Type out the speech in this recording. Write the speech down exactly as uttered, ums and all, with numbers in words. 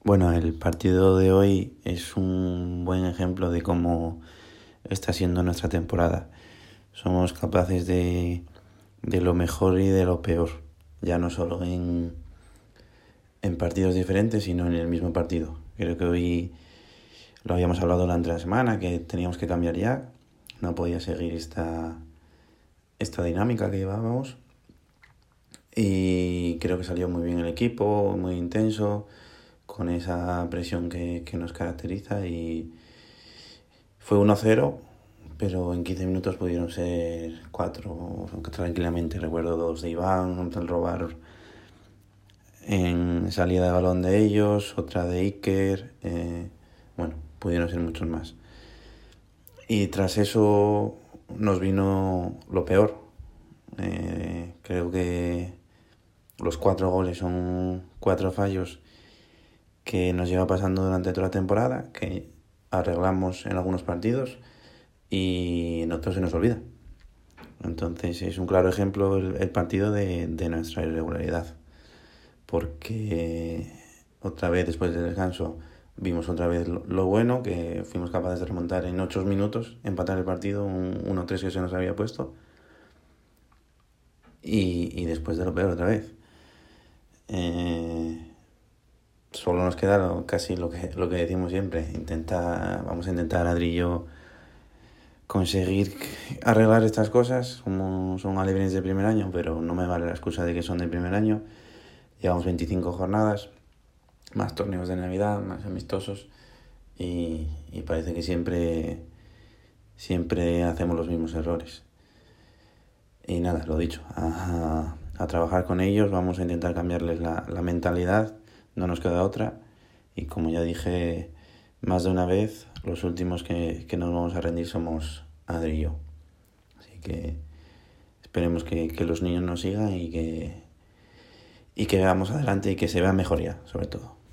Bueno, el partido de hoy es un buen ejemplo de cómo está siendo nuestra temporada. Somos capaces de, de lo mejor y de lo peor, ya no solo en, en partidos diferentes, sino en el mismo partido. Creo que hoy lo habíamos hablado durante la semana, que teníamos que cambiar ya, no podía seguir esta, esta dinámica que llevábamos. Y creo que salió muy bien el equipo, muy intenso, con esa presión que, que nos caracteriza, y fue uno cero, pero en quince minutos pudieron ser cuatro tranquilamente. Recuerdo dos de Iván al robar en salida de balón de ellos, otra de Iker, eh, bueno, pudieron ser muchos más. Y tras eso nos vino lo peor. Eh, creo que los cuatro goles son cuatro fallos que nos lleva pasando durante toda la temporada, que arreglamos en algunos partidos y en otros se nos olvida. Entonces es un claro ejemplo el, el partido de, de nuestra irregularidad, porque otra vez después del descanso vimos otra vez lo, lo bueno, que fuimos capaces de remontar en ocho minutos, empatar el partido, un uno tres que se nos había puesto, y, y después de lo peor otra vez. Eh, solo nos queda casi lo que, lo que decimos siempre, intentar, vamos a intentar ladrillo conseguir arreglar estas cosas. Como son alevines de primer año, pero no me vale la excusa de que son de primer año. Llevamos veinticinco jornadas, más torneos de Navidad, más amistosos, y, y parece que siempre, siempre hacemos los mismos errores. Y nada, lo dicho, a, a trabajar con ellos, vamos a intentar cambiarles la, la mentalidad, no nos queda otra, y como ya dije más de una vez, los últimos que, que nos vamos a rendir somos Adri y yo. Así que esperemos que, que los niños nos sigan y que, y que veamos adelante y que se vea mejoría, sobre todo.